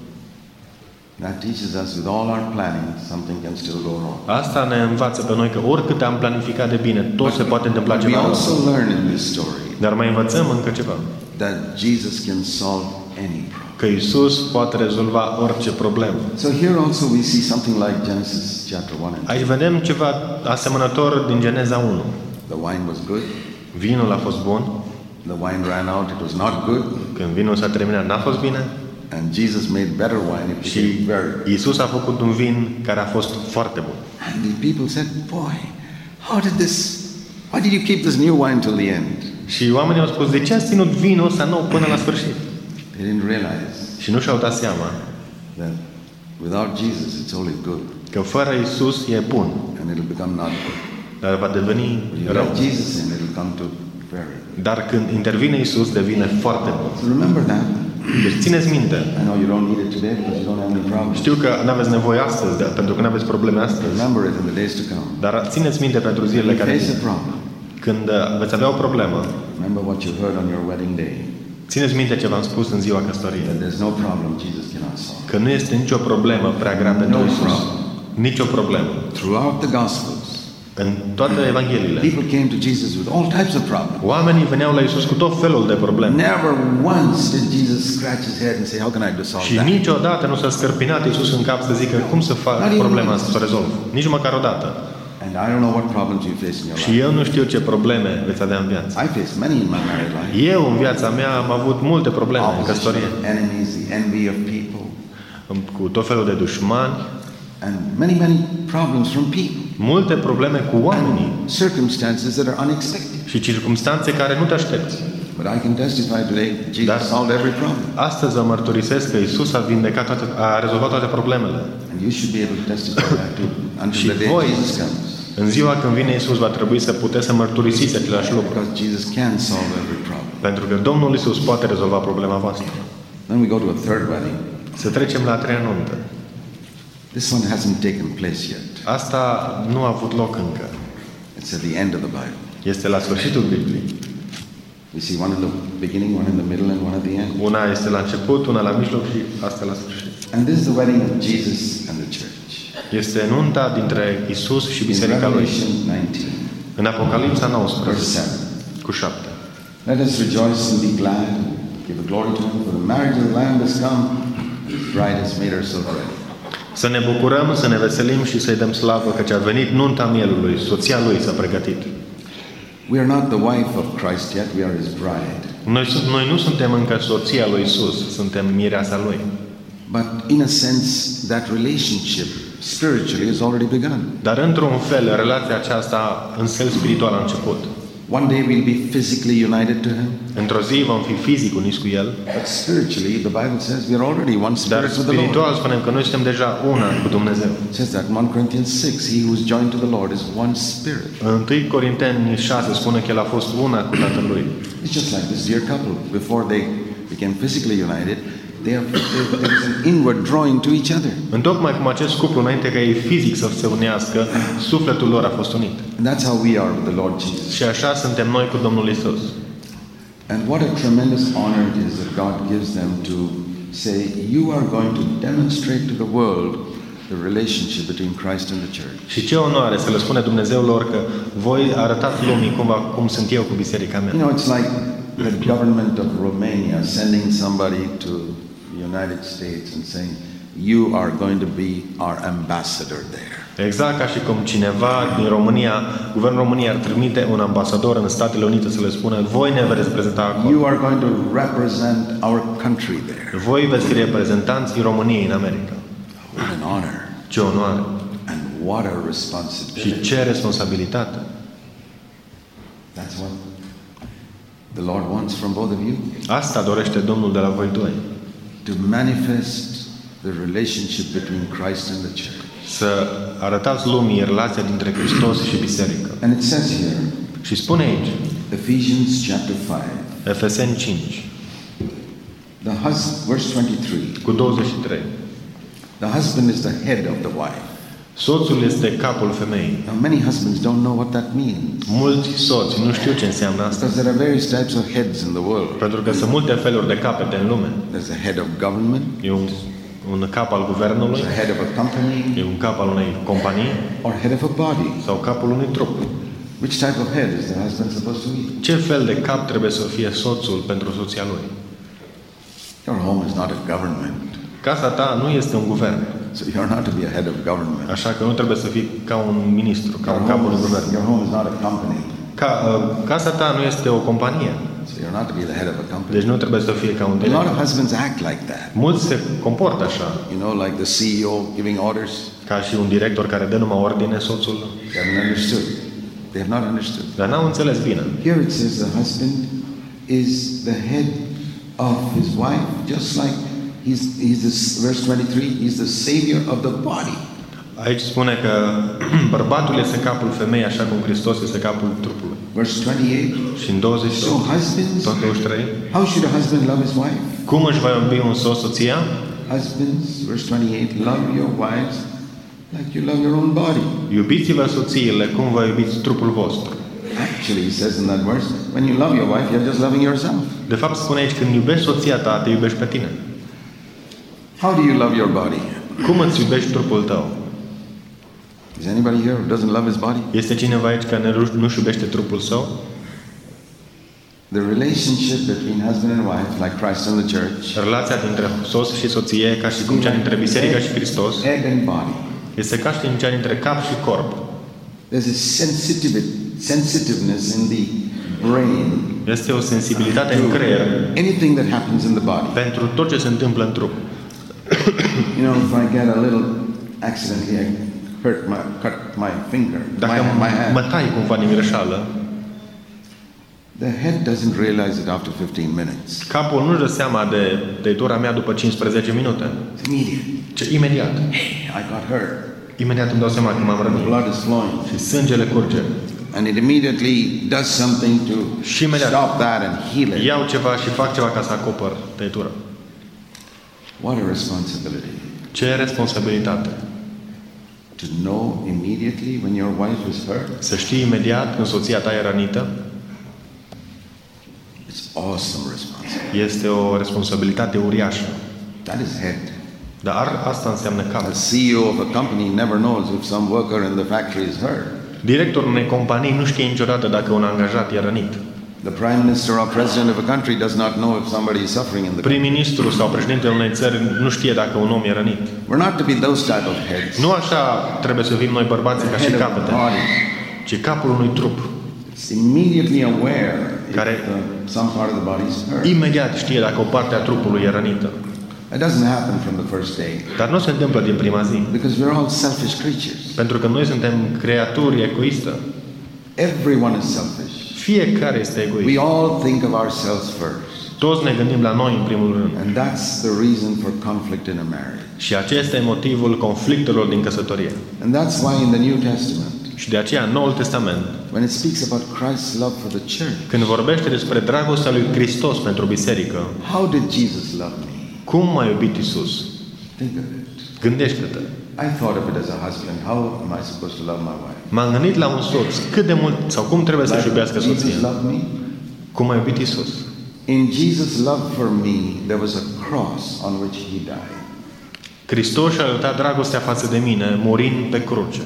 C: That teaches us with all our planning, something can still go wrong.
B: Asta ne învață pe noi că oricât am planificat de bine, tot se poate întâmpla
C: We
B: ceva rău.
C: also learn in this story
B: Dar mai învățăm încă ceva.
C: that Jesus can solve any problem.
B: Că Isus poate rezolva orice problemă.
C: So here also we see something like Genesis chapter one and two.
B: Aici vedem ceva asemănător din Geneza unu.
C: The wine was good.
B: Vinul a fost bun.
C: The wine ran out. It was not good.
B: Când vinul s-a terminat, n-a fost bine.
C: And Jesus made better wine. It
B: Și
C: became very good.
B: Isus a făcut un vin care a fost foarte bun.
C: And the people said, boy, how did this, why did you keep this new wine till the end?
B: Și oamenii au spus, de ce ați ținut vinul ăsta nou până la sfârșit?
C: They didn't realize
B: Și nu și-au dat seama
C: that without Jesus it's only good.
B: că fără Isus e bun,
C: And it'll become not good.
B: dar va deveni
C: When you
B: rău.
C: let Jesus in, it'll come to very good.
B: Dar când intervine Isus, devine foarte bun.
C: So remember that.
B: Deci țineți minte.
C: I know you don't need it today because you don't have any problems.
B: Știu că nu aveți nevoie astăzi, dar, pentru că nu aveți probleme astăzi.
C: Remember it in the days to come.
B: Dar țineți minte pentru zilele
C: When you
B: care
C: face
B: vin.
C: a problem,
B: Când uh, veți avea o problemă,
C: remember what you heard on your wedding day.
B: țineți minte ce v-am spus în ziua căsătoriei.
C: That there's no problem Jesus cannot solve.
B: Că nu este nicio problemă prea grea pentru Isus. Nicio problemă.
C: Throughout the Gospels,
B: În toate Evangheliile,
C: people came to Jesus with all types of problems.
B: oamenii veneau la Isus cu tot felul de probleme.
C: Never once did Jesus scratch his head and say, how can I solve
B: Și
C: that?
B: niciodată nu s-a scărpinat Isus în cap să zică cum să fac problema asta, să o rezolv. Nici măcar o dată.
C: And I don't know what problems you face in your
B: Și
C: life.
B: eu nu știu ce probleme veți avea în viață.
C: I faced many in my married life.
B: Eu în viața mea am avut multe probleme în căsătorie.
C: Opposition, enemies, the envy of people,
B: Cu tot felul de dușmani,
C: and many, many problems from people.
B: multe probleme cu oamenii
C: Circumstances that are unexpected.
B: și circumstanțe care nu te aștepți.
C: But I can testify today, Jesus
B: Dar-
C: solved every problem.
B: Astăzi vă mărturisesc că Isus a vindecat toate, a rezolvat toate problemele.
C: And you should be able to testify that too, until
B: Și
C: the day
B: voi,
C: Jesus comes.
B: în ziua când vine Isus, va trebui să puteți să mărturisiți același lucru.
C: Because Jesus can solve every problem.
B: Pentru că Domnul Isus poate rezolva problema voastră.
C: Then we go to a third wedding.
B: Să trecem la a treia nuntă.
C: This one hasn't taken place yet.
B: Asta nu a avut loc încă.
C: It's at the end of the Bible.
B: Este la sfârșitul Bibliei.
C: We see one in the beginning, one in the middle, and one at the end.
B: Una este la început, una la mijloc și asta la sfârșit.
C: And this is the wedding of Jesus and the church.
B: Este nunta dintre Isus și
C: In
B: biserica lui.
C: Revelation nineteen,
B: În Apocalipsa
C: verse
B: nouăsprezece,
C: seven.
B: cu șapte.
C: Let us rejoice and be glad, give glory to Him, for the marriage of the Lamb has come, His bride has made herself ready.
B: Să ne bucurăm, să ne veselim și să-i dăm slavă că a venit nunta mielului, soția lui s-a pregătit.
C: We are not the wife of Christ yet, we are His bride.
B: Noi, sunt- noi nu suntem încă soția lui Isus, suntem mireasa lui.
C: But in a sense, that relationship spiritually has already begun.
B: Dar într-un fel, relația aceasta în sel spiritual a început.
C: One day we'll be physically united to Him.
B: Într-o zi vom fi fizic uniți cu El,
C: But spiritually, the Bible says we are already one
B: dar
C: spirit with the Lord.
B: spiritual spunem că noi suntem deja una cu Dumnezeu.
C: It says that in First Corinthians six, he who is joined to the Lord is one spirit.
B: În întâi Corinteni șase spune că El a fost una cu Tatăl Lui.
C: It's just like this dear couple. Before they became physically united, they are, there there is an inward drawing to each other.
B: Întocmai cum acest cuplu, înainte ca ei fizic să se unească, sufletul lor a fost unit.
C: And that's how we are with the Lord Jesus.
B: Și așa suntem noi cu Domnul Isus.
C: And what a tremendous honor it is that God gives them to say, you are going to demonstrate to the world the relationship between Christ and the church.
B: Și ce onoare să le spune Dumnezeu lor că voi arătați lumii cum, cum sunt eu cu biserica mea.
C: You know, it's like the government of Romania sending somebody to the United States and saying, you are going to be our ambassador there.
B: Exact ca și cum cineva din România, guvernul României ar trimite un ambasador în Statele Unite să le spună, voi ne veți reprezenta acolo.
C: You are going to represent our country there.
B: Voi veți fi reprezentanții României în America.
C: What an honor.
B: Ce onoare!
C: And what a
B: Și
C: responsibility.
B: ce responsabilitate!
C: That's what the Lord wants from both of you.
B: Asta dorește Domnul de la voi doi.
C: To manifest the relationship between Christ and the church.
B: Să arătați lumii relația dintre Hristos și biserică.
C: And it says here,
B: Și spune aici,
C: Ephesians chapter five,
B: Efeseni cinci,
C: the hus- verse twenty-three,
B: cu douăzeci și trei.
C: the husband is the head of the wife.
B: Soțul este capul femeii.
C: Now many husbands don't know what that means,
B: Mulți soți nu știu ce înseamnă asta,
C: because there are various types of heads in the world.
B: pentru că sunt multe feluri de capete în lume.
C: There's a head of government,
B: E un, un cap al guvernului,
C: there's a head of a company,
B: e un cap al unei companii
C: or head of a body.
B: sau capul unui trup.
C: Which type of head is the husband supposed to be?
B: Ce fel de cap trebuie să fie soțul pentru soția lui?
C: Your home is not a government,
B: Casa ta nu este un guvern,
C: so you're not to be a head of government.
B: așa că nu trebuie să fii ca un ministru, ca
C: Your
B: un cap
C: home
B: unui
C: is,
B: guvern.
C: your home is not a company,
B: Ca, uh, casa ta nu este o companie,
C: so you're not to be the head of a company.
B: deci nu trebuie să fie ca un
C: A lot
B: director.
C: of husbands act like that.
B: Mulți se comportă așa,
C: You know, like the C E O giving orders.
B: ca și un director care dă numai ordine soțul,
C: They haven't understood. They have not understood.
B: dar n-au înțeles bine.
C: Here it says the husband is the head of his wife, just like he's, he's the, verse twenty-three, he's the savior of the body.
B: Aici spune că bărbatul este capul femeii, așa cum Hristos este capul trupului.
C: Verse twenty-eight,
B: Și în douăzeci și
C: so husbands,
B: douăzeci și trei,
C: how should a husband love his wife?
B: cum își va iubi un soț soția?
C: Husbands, verse twenty-eight, love your wives like you love your own body.
B: Iubiți-vă soțiile cum vă iubiți trupul vostru.
C: Actually, he says in that verse, when you love your wife, you're just loving yourself.
B: De fapt spune aici, când iubești soția ta, te iubești pe tine.
C: How do you love your body?
B: Cum îți iubești trupul tău?
C: Is anybody here who doesn't love his body?
B: Este cineva aici care nu-și iubește trupul său?
C: The relationship between husband and wife, like Christ and the church,
B: Relația dintre soț și soție, ca și cum cea dintre biserică și Hristos,
C: head and body.
B: este ca și cea dintre cap și corp.
C: There's a sensitivity, sensitiveness in the brain
B: Este o sensibilitate în creier
C: anything that happens in the body.
B: pentru tot ce se întâmplă în trup.
C: You know, if I get a little accident here, hurt my, cut my finger,
B: Dacă
C: my, my hand,
B: mă tai cumva din greșeală,
C: the head doesn't realize it after fifteen minutes.
B: capul nu-și dă seama de tăitura mea după cincisprezece minute.
C: It's immediate.
B: Ce imediat.
C: I got hurt.
B: Imediat îmi dau seama că m-am
C: The
B: rănit.
C: blood is flowing.
B: Și sângele curge.
C: And it immediately does something to
B: Și imediat
C: stop that and heal it.
B: iau ceva și fac ceva ca să acopăr tăitura.
C: What a responsibility.
B: Ce responsabilitate.
C: To know immediately when your wife is hurt.
B: Să știi imediat când soția ta e rănită.
C: It's awesome responsibility.
B: Este o responsabilitate uriașă.
C: That is head.
B: Dar asta înseamnă cap.
C: A C E O of a company never knows if some worker in the factory is hurt.
B: Directorul unei companii nu știe niciodată dacă un angajat e rănit.
C: The prime minister or president of a country does not know if somebody is suffering in the country.
B: Prim-ministru sau președintele unei țări nu știe dacă un om e rănit.
C: We're not to be those type of heads.
B: Nu așa trebuie să fim noi bărbații ca și
C: Head of
B: capete,
C: body.
B: ci capul unui trup
C: It's immediately aware if
B: Care-
C: uh, some part of the body is hurt.
B: imediat știe dacă o parte a trupului e rănită.
C: It doesn't happen from the first day
B: Dar nu se întâmplă din prima zi,
C: because we're all selfish creatures.
B: pentru că noi suntem creaturi egoiste.
C: Everyone is selfish.
B: Fiecare este egoist.
C: We all think of ourselves first.
B: Toți ne gândim la noi în primul rând.
C: And that's the reason for conflict in a marriage.
B: Și acesta e motivul conflictelor din căsătorie.
C: And that's why in the New Testament,
B: Și de aceea, în Noul Testament,
C: when it speaks about Christ's love for the church,
B: când vorbește despre dragostea lui Hristos pentru biserică,
C: how did Jesus love me?
B: cum m-a iubit Iisus?
C: Think of it.
B: Gândește-te.
C: I thought of it as a husband. How am I supposed to love my wife?
B: M-am gândit la un soț, cât de mult sau cum trebuie să-și iubească
C: Jesus
B: soția.
C: loved me.
B: Cum a iubit Iisus.
C: In Jesus' love for me, there was a cross on which he died.
B: Hristos și-a arătat dragostea față de mine, murind pe cruce.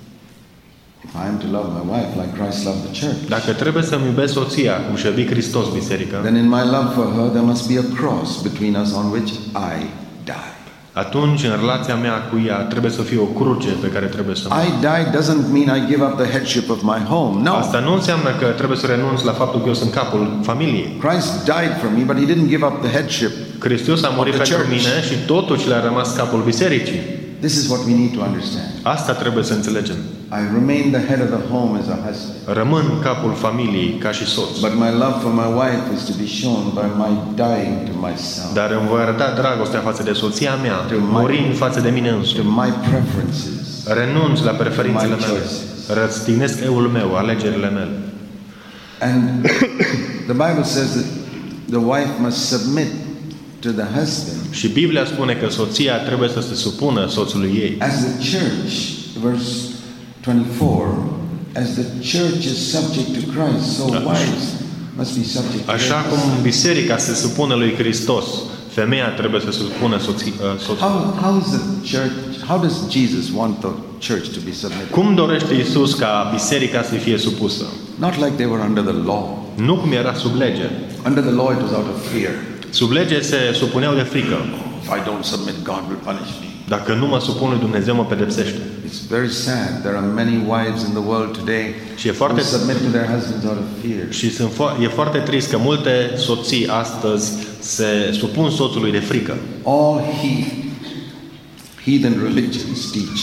C: If I am to love my wife like Christ loved the church,
B: Dacă trebuie să-mi iubesc soția, cum și-a iubit Hristos biserica,
C: then in my love for her there must be a cross between us on which I died.
B: atunci în relația mea cu ea trebuie să fie o cruce pe care trebuie să mă.
C: I died doesn't mean I give up the headship of my home. No.
B: Asta nu înseamnă că trebuie să renunț la faptul că eu sunt capul familiei.
C: Christ died for me, but he didn't give up the headship.
B: Hristos a murit
C: Of the
B: pentru
C: church.
B: mine și totuși le-a rămas capul bisericii.
C: This is what we need to understand.
B: Asta trebuie să înțelegem.
C: I remain the head of the home as a husband.
B: Rămân capul familiei ca și soț.
C: But my love for my wife is to be shown by my dying to myself,
B: Dar îmi voi arăta dragostea față de soția mea, murind față de mine
C: to
B: însumi.
C: my preferences.
B: Renunț la preferințele
C: My
B: mele.
C: choices.
B: Răstignesc eul meu, alegerile mele.
C: And the Bible says that the wife must submit to the husband
B: Și Biblia spune că soția trebuie să se supună soțului ei.
C: as the church, verse twenty-four, as the church is subject to Christ, so wives must be subject to
B: Așa
C: their
B: cum
C: husbands.
B: biserica se supune lui Hristos, femeia trebuie să se supună soții, uh, soțului.
C: How, how is the church, how does Jesus want the church to be submitted?
B: Cum dorește Iisus ca biserica să fie supusă?
C: Not like they were under the law.
B: Nu cum era sub lege.
C: Under the law it was out of fear.
B: Sub lege se supuneau de frică.
C: If I don't submit, God will punish me.
B: Dacă nu mă supun lui Dumnezeu, mă pedepsește.
C: It's very sad. There are many wives in the world today
B: Și e
C: who
B: foarte,
C: submit to their husbands out of fear.
B: și sunt fo- e foarte trist că multe soții astăzi se supun soțului de frică.
C: All he, heathen religions teach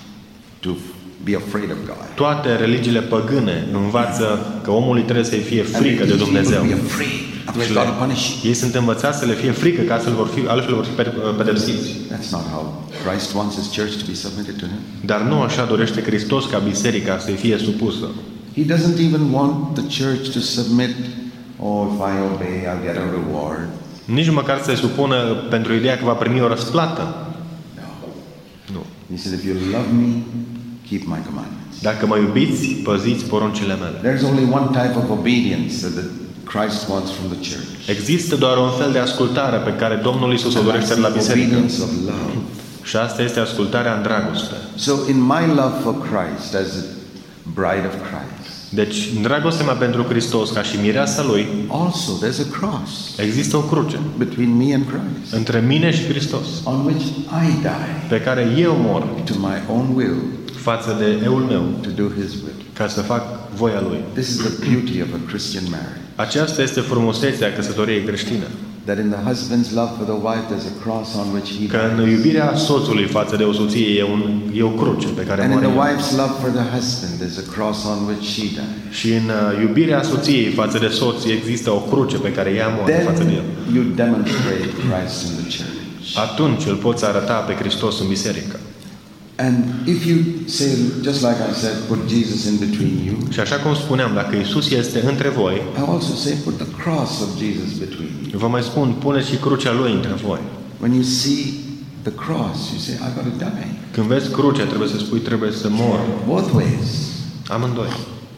C: to be afraid of God.
B: Toate religiile păgâne învață că omului trebuie să-i fie
C: And
B: frică
C: they
B: de
C: teach
B: Dumnezeu.
C: people to be afraid, otherwise
B: Și
C: God
B: le-
C: will punish you.
B: ei sunt învățați să le fie frică, că altfel vor fi, altfel vor fi pe- pedepsiți.
C: That's not how Christ wants his church to be submitted to him.
B: Dar nu așa dorește Hristos ca biserica să-i fie supusă.
C: He doesn't even want the church to submit, oh, if I obey, I'll get a reward.
B: Nici măcar să-i supună pentru ideea că va primi o răsplată.
C: No.
B: Nu.
C: He said, if you love me, keep my commandments.
B: Dacă mă iubiți, păziți poruncile mele.
C: There's only one type of obedience that the Christ wants from the church.
B: Există doar un fel de ascultare pe care Domnul Iisus o
C: And that's
B: dorește
C: the
B: la biserică.
C: obedience of love.
B: Și asta este ascultarea în dragoste.
C: So in my love for Christ as the bride of Christ,
B: Deci, în dragostea mea pentru Hristos, ca și mireasa Lui,
C: also there's a cross
B: există o cruce
C: between me and Christ,
B: între mine și Hristos,
C: on which I die
B: pe care eu mor
C: to my own will
B: față de eul meu,
C: to do His will.
B: ca să fac voia Lui.
C: This is the beauty of a Christian marriage.
B: Aceasta este frumusețea căsătoriei creștine.
C: That in the husband's love for the wife there's a cross on which he
B: Că în
C: dies.
B: iubirea soțului față de o soție e, un, e o cruce pe care
C: And in
B: moare
C: the
B: el.
C: wife's love for the husband there's a cross on which she dies.
B: Și în uh, iubirea soției față de soț există o cruce pe care ea moare față de el.
C: Then you demonstrate Christ in the church.
B: Atunci îl poți arăta pe Hristos în biserică.
C: And if you say, just like I said, put Jesus in between you,
B: Și așa cum spuneam, dacă Isus este între voi,
C: I also say put the cross of Jesus between you.
B: vă mai spun, puneți și crucea Lui între voi.
C: When you see the cross, you say, I've got to die.
B: Când vezi crucea, trebuie să spui, trebuie să mor.
C: Both ways.
B: Amândoi.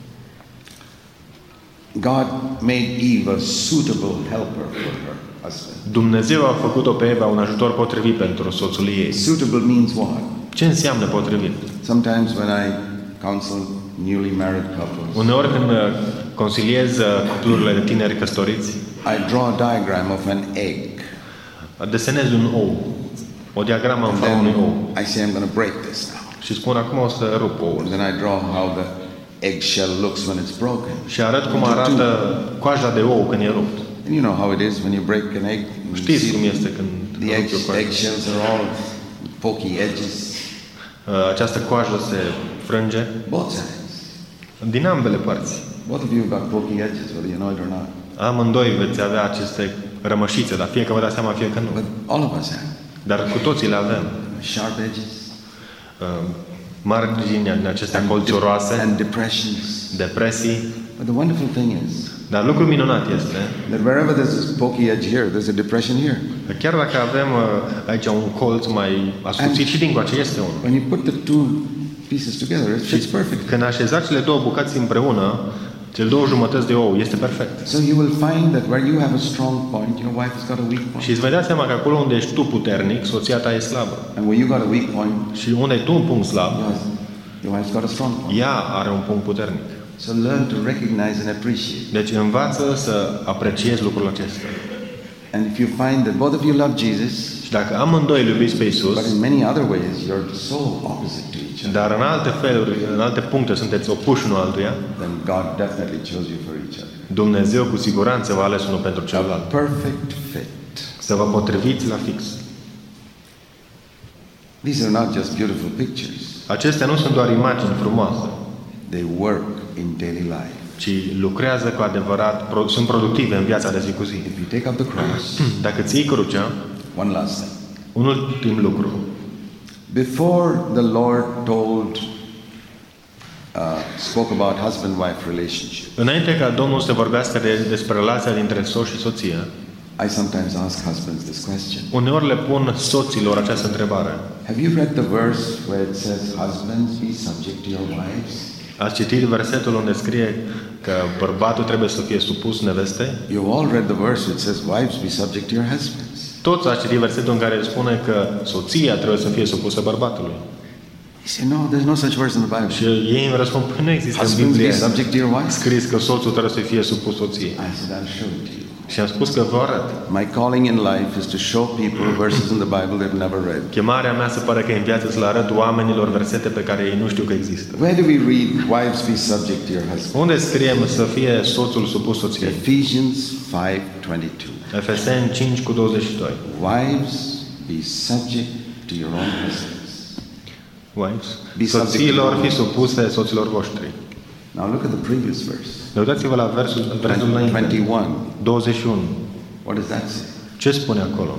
C: God made Eve a suitable helper for her husband.
B: Dumnezeu a făcut-o pe Eva un ajutor potrivit pentru soțul ei.
C: Suitable means what?
B: Ce înseamnă potrivit?
C: Sometimes when I counsel newly married couples,
B: Uneori când uh, consiliez uh, cuplurile de tineri căsătoriți,
C: I draw a diagram of an egg.
B: desenez un ou, o diagramă în
C: And
B: forma unui ou.
C: then I say, I'm going to break this now.
B: Și spun, acum o să rup oul.
C: And then I draw how the eggshell looks when it's broken.
B: Și arăt cum arată coaja de ou când e rupt.
C: And you know how it is when you break an egg. You
B: Știți
C: see
B: cum este când
C: the
B: rupi
C: egg,
B: o coajă.
C: eggshells are all pokey edges,
B: Uh, Această coajă se frânge
C: both sides.
B: din ambele părți.
C: both of you got pokey edges, whether you know it or not.
B: Amândoi veți avea aceste rămășițe, dar fie că vă dați seama, fie că nu.
C: But all of us have.
B: Dar cu toții le avem.
C: Sharp edges.
B: Uh, margini din acestea colțuroase,
C: and depressions.
B: Depresii.
C: But the wonderful thing is,
B: dar lucrul minunat este
C: that wherever there's a pokey edge here, there's a depression here.
B: Chiar dacă avem uh, aici un colț mai ascuțit și dincoace este unul.
C: When you put the two pieces together, it fits perfect.
B: Când așezați cele două bucăți împreună, cele două jumătăți de ou, este perfect.
C: So you will find that where you have a strong point, your wife has got a weak point.
B: Și îți vei da seama că acolo unde ești tu puternic, soția ta e slabă.
C: And where you got a weak point,
B: și unde ai tu un punct slab,
C: your wife's got a strong point.
B: ea are un punct puternic.
C: So learn to recognize and appreciate.
B: Deci învață să apreciezi lucrul acesta.
C: And if you find that both of you love Jesus,
B: și dacă amândoi îl iubiți pe Iisus,
C: but in many other ways you're so opposite to each other,
B: dar în alte feluri, în alte puncte sunteți opuși unul altuia,
C: then God definitely chose you for each other.
B: Dumnezeu cu siguranță v-a ales unul pentru celălalt.
C: A perfect fit.
B: Să vă potriviți la fix.
C: These are not just beautiful pictures.
B: Acestea nu sunt doar imagini frumoase.
C: They work in daily life.
B: Ci lucrează cu adevărat, sunt productive în viața de zi cu zi.
C: If you take up the cross,
B: dacă ți iei crucea,
C: one last thing.
B: Un ultim lucru.
C: Before the Lord told, uh, spoke about husband-wife relationship.
B: Înainte ca Domnul să vorbească de, despre relația dintre soț și soție,
C: I sometimes ask husbands this question.
B: Uneori le pun soților această întrebare.
C: Have you read the verse where it says, "Husbands, be subject to your wives"?
B: Ați citit versetul unde scrie că bărbatul trebuie să fie supus nevestei?
C: You all read the verse which says, "Wives, be subject to your husbands."
B: Toți ați citit versetul în care spune că soția trebuie să fie supusă bărbatului.
C: He said, "No, there's no such verse in the Bible."
B: Și ei îmi răspund, păi nu există în
C: Husbands,
B: Biblie
C: be subject to your wives.
B: scris că soțul trebuie să fie supus soției.
C: I said, "I'll show it to you."
B: Și am spus că vă arăt.
C: My calling in life is to show people verses in the Bible they've never read.
B: Chemarea mea se pare că în viață să le arăt oamenilor versete pe care ei nu știu că există.
C: Where do we read, "Wives, be subject to your husbands"?
B: Unde scriem să fie soțul supus soției?
C: Ephesians five twenty-two.
B: Efeseni cinci cu douăzeci și doi.
C: Wives, be subject to your own husbands.
B: Wives, soțiilor fi supuse soților voștri.
C: Now look at the previous verse.
B: Uitați-vă la versul, versul înainte. douăzeci și unu.
C: What does that say?
B: Ce spune acolo?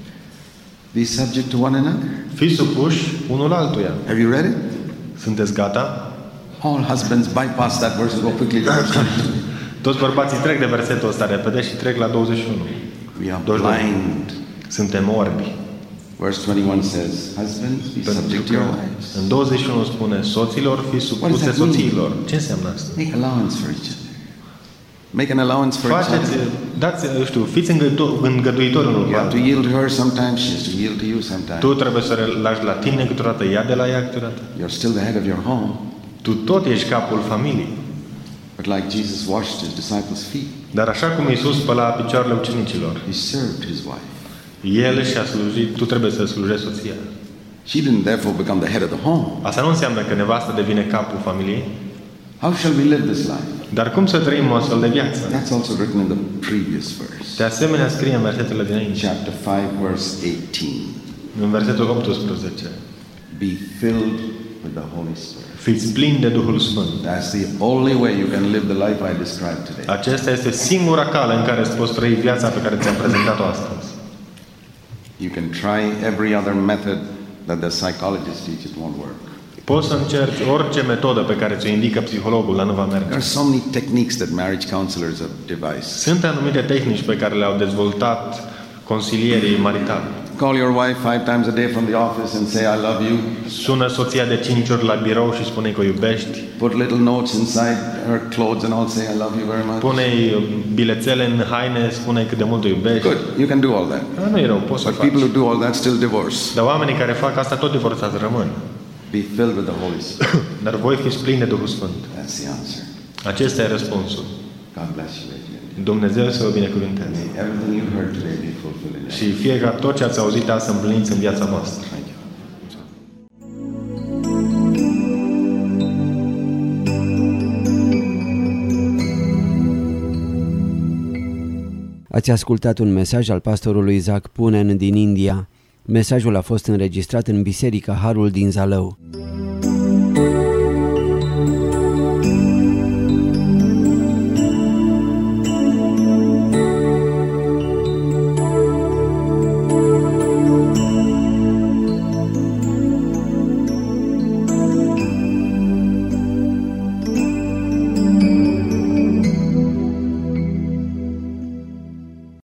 C: Be subject to one another.
B: Fiți supuși unul altuia.
C: Have you read it?
B: Sunteți gata?
C: All husbands bypass that verse and go quickly to verse twenty-two.
B: Toți bărbații trec de versetul ăsta repede și trec la douăzeci și unu.
C: We are blind.
B: Suntem orbi.
C: Verse twenty-one says, "Husbands, be subject to your wives."
B: În douăzeci și unu spune, soților fi supuse soțiilor. Ce înseamnă asta?
C: Make allowance for each other. Make an allowance for each
B: Faceți,
C: other.
B: dați, știu, fiți îngăduitori unul cu
C: You have to
B: altul.
C: yield to her sometimes, she has to yield to you sometimes.
B: Tu trebuie să lași la tine câteodată, ea de la ea câteodată.
C: You're still the head of your home.
B: Tu tot ești capul familiei.
C: But like Jesus washed his disciples' feet,
B: Dar așa cum Iisus spăla picioarele ucenicilor,
C: he served his wife.
B: El și-a slujit, tu trebuie să slujești soția.
C: She didn't therefore become the head of the home.
B: Asta nu înseamnă că nevasta devine capul familiei.
C: How shall we live this life?
B: Dar cum să trăim o astfel de viață?
C: That's also written in the previous verse.
B: De asemenea scrie în versetele dinainte.
C: Chapter five, verse eighteen.
B: În versetul optsprezece.
C: Be filled with the Holy Spirit.
B: Fiți plini de Duhul Sfânt.
C: That's the only way you can live the life I described today.
B: Acesta este singura cale în care îți poți trăi viața pe care ți-am prezentat-o astăzi.
C: You can try every other method that the psychologist teaches, it won't work.
B: Poți să încerci orice metodă pe care ți-o indică psihologul, dar nu va merge.
C: There are so many techniques that marriage counselors have devised.
B: Sunt anumite tehnici pe care le-au dezvoltat consilierii maritali.
C: Call your wife five times a day from the office and say, "I love you."
B: Sună soția de cinci ori la birou și spune că o iubești.
C: Put little notes inside her clothes and all say, "I love you very much."
B: Pune-i bilețele în haine, spune cât de mult o iubești.
C: Good, you can do all that.
B: Da, nu e rău, poți să
C: But
B: faci.
C: people who do all that still divorce.
B: Dar oamenii care fac asta tot divorțați rămân.
C: Be filled with the Holy Spirit.
B: Dar voi fiți plini de Duhul Sfânt.
C: That's the answer.
B: Acesta e răspunsul.
C: God bless you, Adrian.
B: Dumnezeu să vă binecuvânteze.
C: May everything you heard today be fulfilled in your
B: Și fie ca tot ce ați auzit azi să împliniți în viața voastră.
C: Thank you.
A: Ați ascultat un mesaj al pastorului Isaac Punen din India. Mesajul a fost înregistrat în Biserica Harul din Zalău.